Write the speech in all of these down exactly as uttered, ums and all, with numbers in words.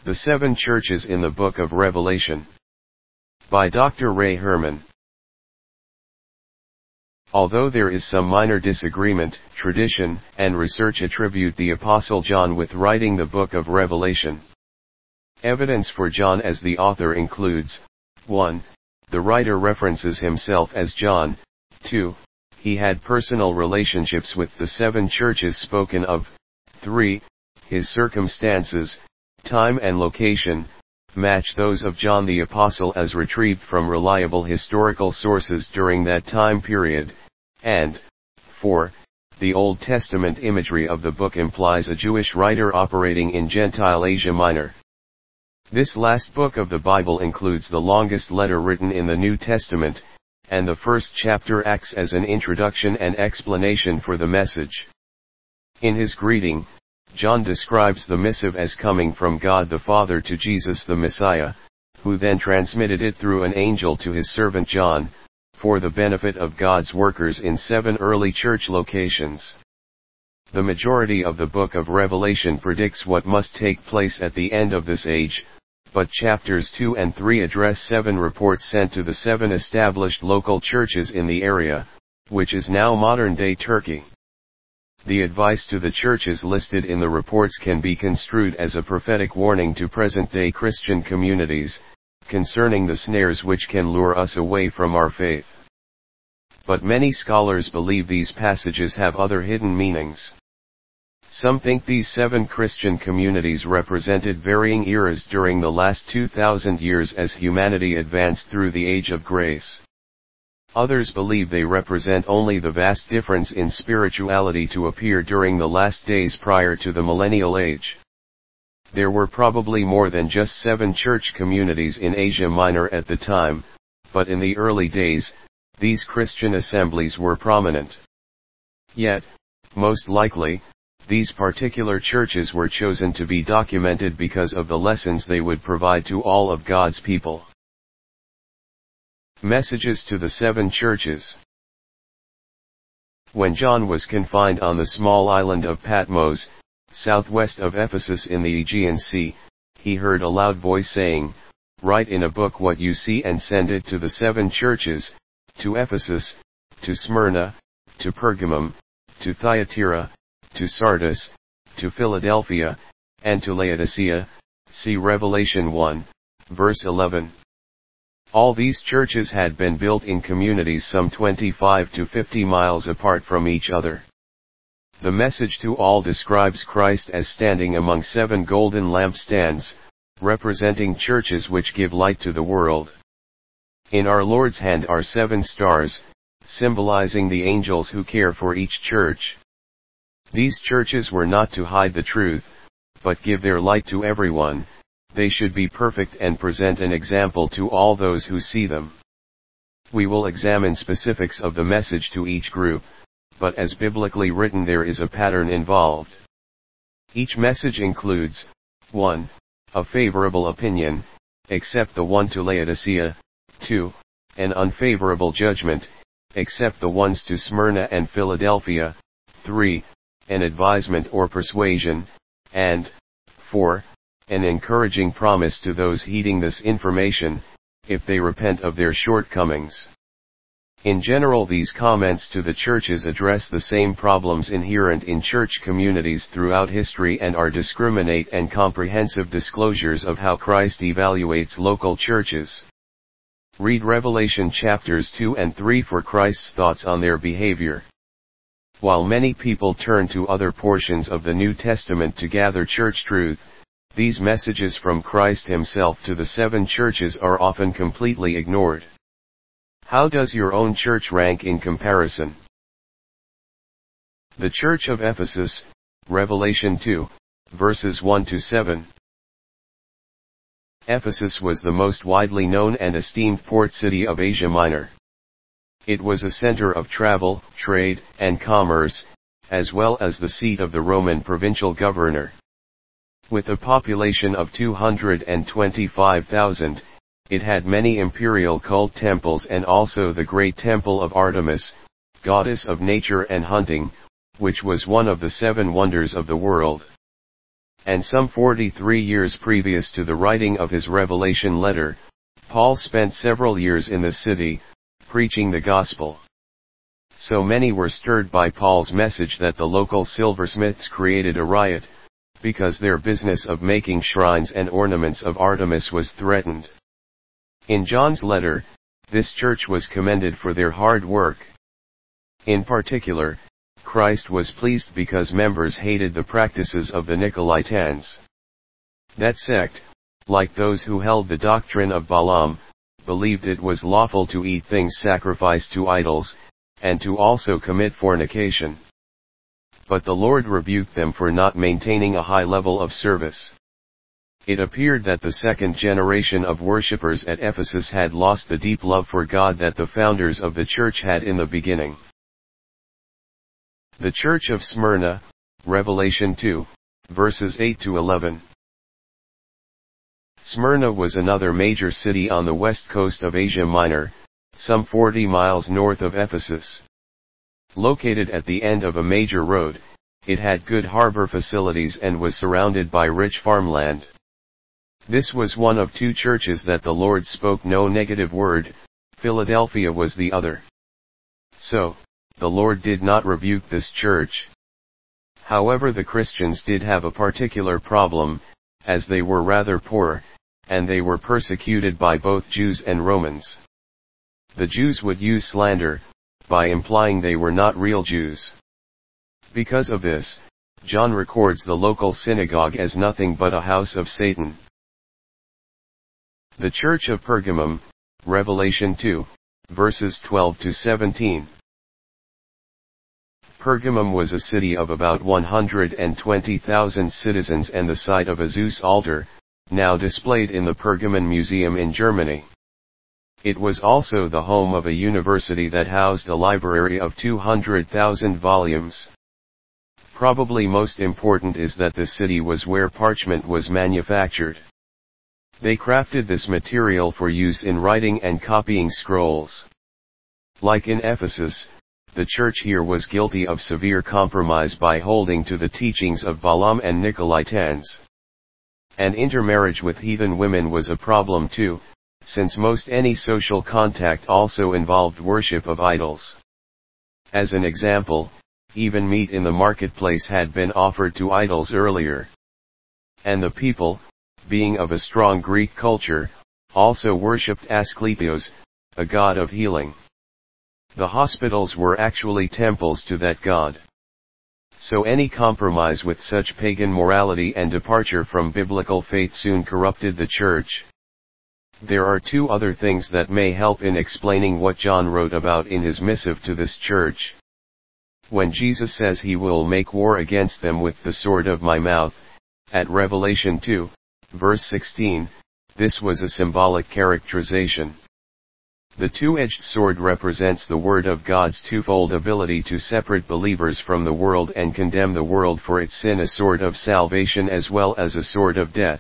The Seven Churches in the Book of Revelation. By Doctor Ray Herman. Although there is some minor disagreement, tradition, and research attribute the Apostle John with writing the Book of Revelation. Evidence for John as the author includes: one. The writer references himself as John. two. He had personal relationships with the seven churches spoken of. three. His circumstances, time and location, match those of John the Apostle as retrieved from reliable historical sources during that time period. And four. The Old Testament imagery of the book implies a Jewish writer operating in Gentile Asia Minor. This last book of the Bible includes the longest letter written in the New Testament, and the first chapter acts as an introduction and explanation for the message. In his greeting, John describes the missive as coming from God the Father to Jesus the Messiah, who then transmitted it through an angel to his servant John, for the benefit of God's workers in seven early church locations. The majority of the book of Revelation predicts what must take place at the end of this age, but chapters two and three address seven reports sent to the seven established local churches in the area, which is now modern-day Turkey. The advice to the churches listed in the reports can be construed as a prophetic warning to present-day Christian communities, concerning the snares which can lure us away from our faith. But many scholars believe these passages have other hidden meanings. Some think these seven Christian communities represented varying eras during the last two thousand years as humanity advanced through the Age of Grace. Others believe they represent only the vast difference in spirituality to appear during the last days prior to the millennial age. There were probably more than just seven church communities in Asia Minor at the time, but in the early days, these Christian assemblies were prominent. Yet, most likely, these particular churches were chosen to be documented because of the lessons they would provide to all of God's people. Messages to the seven churches. When John was confined on the small island of Patmos, southwest of Ephesus in the Aegean Sea, he heard a loud voice saying, "Write in a book what you see and send it to the seven churches, to Ephesus, to Smyrna, to Pergamum, to Thyatira, to Sardis, to Philadelphia, and to Laodicea." See Revelation one, verse eleven. All these churches had been built in communities some twenty-five to fifty miles apart from each other. The message to all describes Christ as standing among seven golden lampstands, representing churches which give light to the world. In our Lord's hand are seven stars, symbolizing the angels who care for each church. These churches were not to hide the truth, but give their light to everyone. They should be perfect and present an example to all those who see them. We will examine specifics of the message to each group, but as biblically written there is a pattern involved. Each message includes: one. A favorable opinion, except the one to Laodicea; two. An unfavorable judgment, except the ones to Smyrna and Philadelphia; three. An advisement or persuasion; and four. An encouraging promise to those heeding this information, if they repent of their shortcomings. In general, these comments to the churches address the same problems inherent in church communities throughout history and are discriminate and comprehensive disclosures of how Christ evaluates local churches. Read Revelation chapters two and three for Christ's thoughts on their behavior. While many people turn to other portions of the New Testament to gather church truth, these messages from Christ himself to the seven churches are often completely ignored. How does your own church rank in comparison? The Church of Ephesus, Revelation two, verses one to seven. Ephesus was the most widely known and esteemed port city of Asia Minor. It was a center of travel, trade, and commerce, as well as the seat of the Roman provincial governor. With a population of two hundred twenty-five thousand, it had many imperial cult temples and also the great temple of Artemis, goddess of nature and hunting, which was one of the seven wonders of the world. and some forty-three years previous to the writing of his Revelation letter, Paul spent several years in the city, preaching the gospel. So many were stirred by Paul's message that the local silversmiths created a riot, because their business of making shrines and ornaments of Artemis was threatened. In John's letter, this church was commended for their hard work. In particular, Christ was pleased because members hated the practices of the Nicolaitans. That sect, like those who held the doctrine of Balaam, believed it was lawful to eat things sacrificed to idols, and to also commit fornication. But the Lord rebuked them for not maintaining a high level of service. It appeared that the second generation of worshippers at Ephesus had lost the deep love for God that the founders of the church had in the beginning. The Church of Smyrna, Revelation two, verses eight to eleven. Smyrna was another major city on the west coast of Asia Minor, some forty miles north of Ephesus. Located at the end of a major road, it had good harbor facilities and was surrounded by rich farmland. This was one of two churches that the Lord spoke no negative word. Philadelphia was the other. So, the Lord did not rebuke this church. However, the Christians did have a particular problem, as they were rather poor, and they were persecuted by both Jews and Romans. The Jews would use slander, by implying they were not real Jews. Because of this, John records the local synagogue as nothing but a house of Satan. The Church of Pergamum, Revelation two, verses twelve to seventeen. Pergamum was a city of about one hundred twenty thousand citizens and the site of a Zeus altar, now displayed in the Pergamon Museum in Germany. It was also the home of a university that housed a library of two hundred thousand volumes. Probably most important is that the city was where parchment was manufactured. They crafted this material for use in writing and copying scrolls. Like in Ephesus, the church here was guilty of severe compromise by holding to the teachings of Balaam and Nicolaitans. And intermarriage with heathen women was a problem too, since most any social contact also involved worship of idols. As an example, even meat in the marketplace had been offered to idols earlier. And the people, being of a strong Greek culture, also worshipped Asclepios, a god of healing. The hospitals were actually temples to that god. So any compromise with such pagan morality and departure from biblical faith soon corrupted the church. There are two other things that may help in explaining what John wrote about in his missive to this church. When Jesus says he will make war against them with the sword of my mouth, at Revelation two, verse sixteen, this was a symbolic characterization. The two-edged sword represents the Word of God's twofold ability to separate believers from the world and condemn the world for its sin, a sword of salvation as well as a sword of death.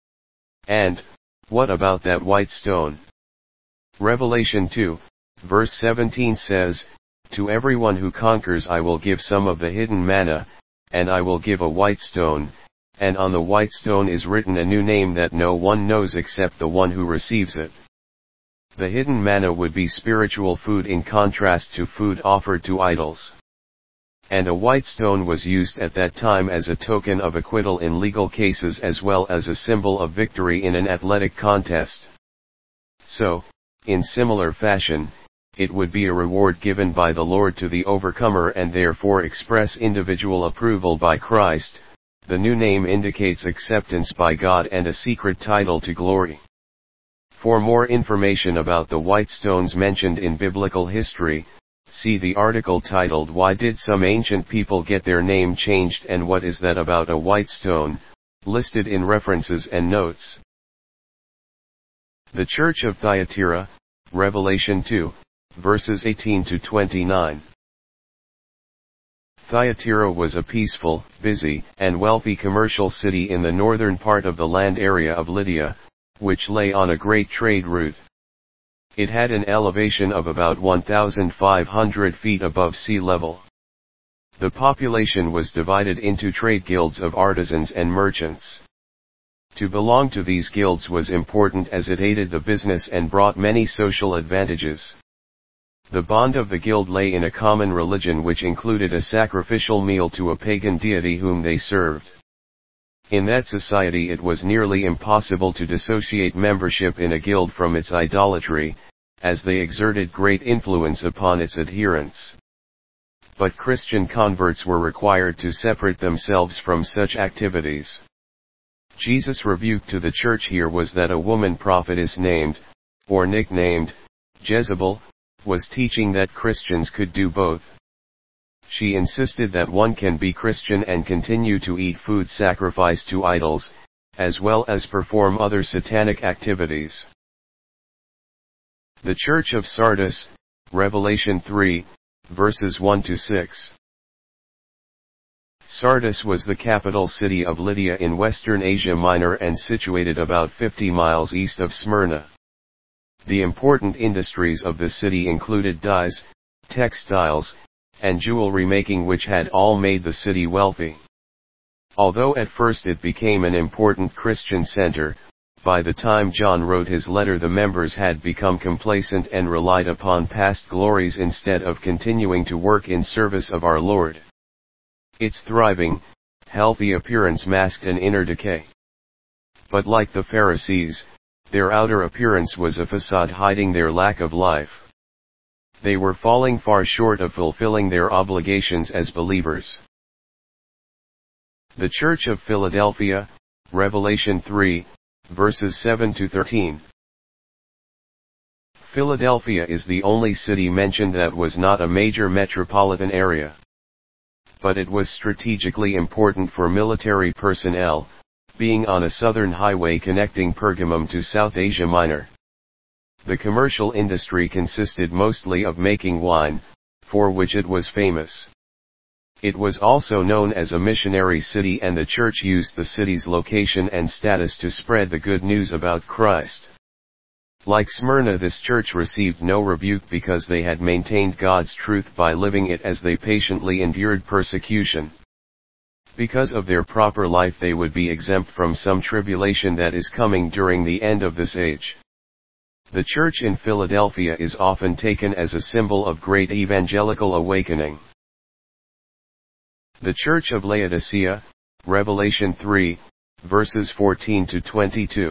And, what about that white stone? Revelation two, verse seventeen says, to everyone who conquers I will give some of the hidden manna, and I will give a white stone, and on the white stone is written a new name that no one knows except the one who receives it. The hidden manna would be spiritual food in contrast to food offered to idols. And a white stone was used at that time as a token of acquittal in legal cases as well as a symbol of victory in an athletic contest. So, in similar fashion, it would be a reward given by the Lord to the overcomer and therefore express individual approval by Christ. The new name indicates acceptance by God and a secret title to glory. For more information about the white stones mentioned in biblical history, see the article titled Why Did Some Ancient People Get Their Name Changed and What Is That About a White Stone, listed in references and notes. The Church of Thyatira, Revelation two, verses eighteen to twenty-nine. Thyatira was a peaceful, busy, and wealthy commercial city in the northern part of the land area of Lydia, which lay on a great trade route. It had an elevation of about one thousand five hundred feet above sea level. The population was divided into trade guilds of artisans and merchants. To belong to these guilds was important as it aided the business and brought many social advantages. The bond of the guild lay in a common religion which included a sacrificial meal to a pagan deity whom they served. In that society it was nearly impossible to dissociate membership in a guild from its idolatry, as they exerted great influence upon its adherents. But Christian converts were required to separate themselves from such activities. Jesus' rebuke to the church here was that a woman prophetess named, or nicknamed, Jezebel, was teaching that Christians could do both. She insisted that one can be Christian and continue to eat food sacrificed to idols, as well as perform other satanic activities. The Church of Sardis, Revelation three, verses one to six. Sardis was the capital city of Lydia in western Asia Minor and situated about fifty miles east of Smyrna. The important industries of the city included dyes, textiles, and jewelry making, which had all made the city wealthy. Although at first it became an important Christian center, by the time John wrote his letter the members had become complacent and relied upon past glories instead of continuing to work in service of our Lord. Its thriving, healthy appearance masked an inner decay. But like the Pharisees, their outer appearance was a facade hiding their lack of life. They were falling far short of fulfilling their obligations as believers. The Church of Philadelphia, Revelation three, verses seven to thirteen. Philadelphia is the only city mentioned that was not a major metropolitan area. But it was strategically important for military personnel, being on a southern highway connecting Pergamum to South Asia Minor. The commercial industry consisted mostly of making wine, for which it was famous. It was also known as a missionary city, and the church used the city's location and status to spread the good news about Christ. Like Smyrna, this church received no rebuke because they had maintained God's truth by living it as they patiently endured persecution. Because of their proper life they would be exempt from some tribulation that is coming during the end of this age. The church in Philadelphia is often taken as a symbol of great evangelical awakening. The Church of Laodicea, Revelation three, verses fourteen to twenty-two.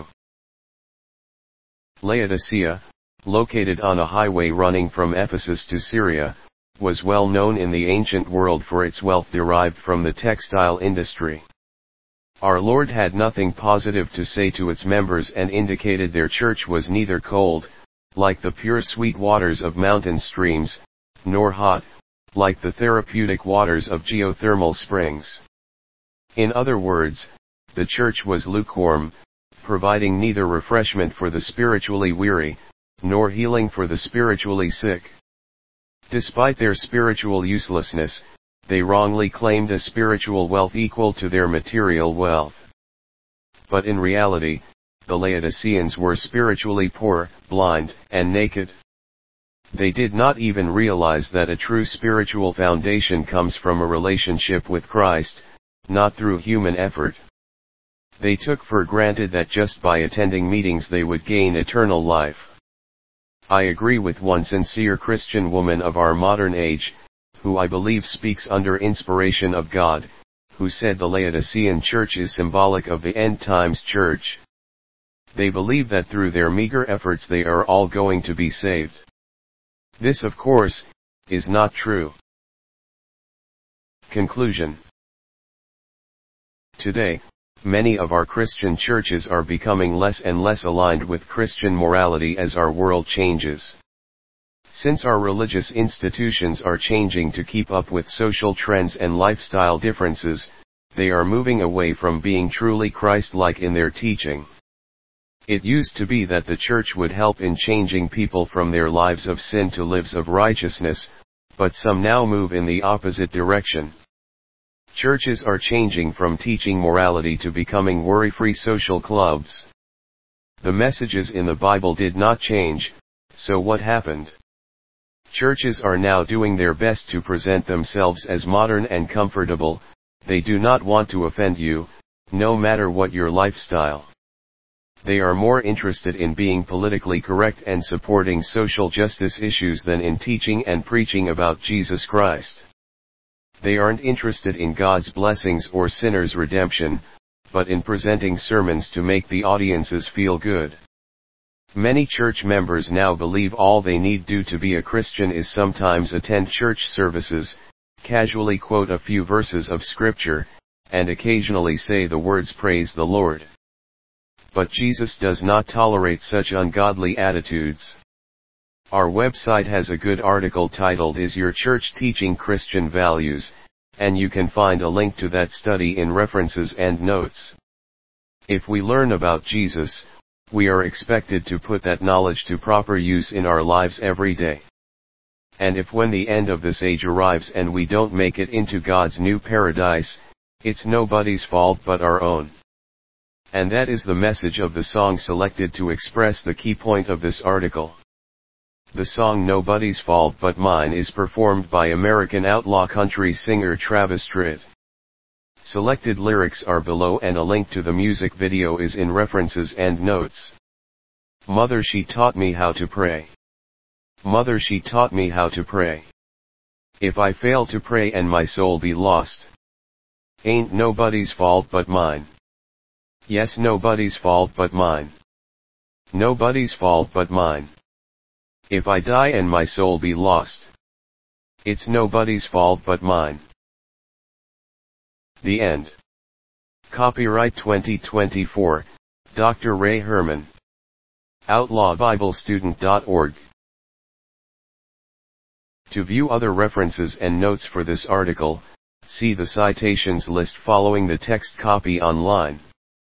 Laodicea, located on a highway running from Ephesus to Syria, was well known in the ancient world for its wealth derived from the textile industry. Our Lord had nothing positive to say to its members and indicated their church was neither cold, like the pure sweet waters of mountain streams, nor hot, like the therapeutic waters of geothermal springs. In other words, the church was lukewarm, providing neither refreshment for the spiritually weary, nor healing for the spiritually sick. Despite their spiritual uselessness, they wrongly claimed a spiritual wealth equal to their material wealth. But in reality, the Laodiceans were spiritually poor, blind, and naked. They did not even realize that a true spiritual foundation comes from a relationship with Christ, not through human effort. They took for granted that just by attending meetings they would gain eternal life. I agree with one sincere Christian woman of our modern age, who I believe speaks under inspiration of God, who said the Laodicean church is symbolic of the end times church. They believe that through their meager efforts they are all going to be saved. This, of course, is not true. Conclusion. Today, many of our Christian churches are becoming less and less aligned with Christian morality as our world changes. Since our religious institutions are changing to keep up with social trends and lifestyle differences, they are moving away from being truly Christ-like in their teaching. It used to be that the church would help in changing people from their lives of sin to lives of righteousness, but some now move in the opposite direction. Churches are changing from teaching morality to becoming worry-free social clubs. The messages in the Bible did not change, so what happened? Churches are now doing their best to present themselves as modern and comfortable. They do not want to offend you, no matter what your lifestyle. They are more interested in being politically correct and supporting social justice issues than in teaching and preaching about Jesus Christ. They aren't interested in God's blessings or sinners' redemption, but in presenting sermons to make the audiences feel good. Many church members now believe all they need do to be a Christian is sometimes attend church services, casually quote a few verses of scripture, and occasionally say the words "Praise the Lord." But Jesus does not tolerate such ungodly attitudes. Our website has a good article titled "Is Your Church Teaching Christian Values?" and you can find a link to that study in references and notes. If we learn about Jesus, we are expected to put that knowledge to proper use in our lives every day. And if when the end of this age arrives and we don't make it into God's new paradise, it's nobody's fault but our own. And that is the message of the song selected to express the key point of this article. The song "Nobody's Fault But Mine" is performed by American outlaw country singer Travis Tritt. Selected lyrics are below and a link to the music video is in references and notes. Mother, she taught me how to pray. Mother, she taught me how to pray. If I fail to pray and my soul be lost, ain't nobody's fault but mine. Yes, nobody's fault but mine. Nobody's fault but mine. If I die and my soul be lost, it's nobody's fault but mine. The end. Copyright twenty twenty-four, Doctor Ray Herman. outlaw bible student dot org. To view other references and notes for this article, see the citations list following the text copy online.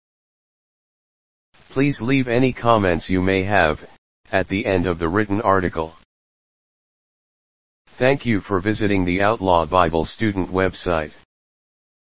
Please leave any comments you may have at the end of the written article. Thank you for visiting the Outlaw Bible Student website.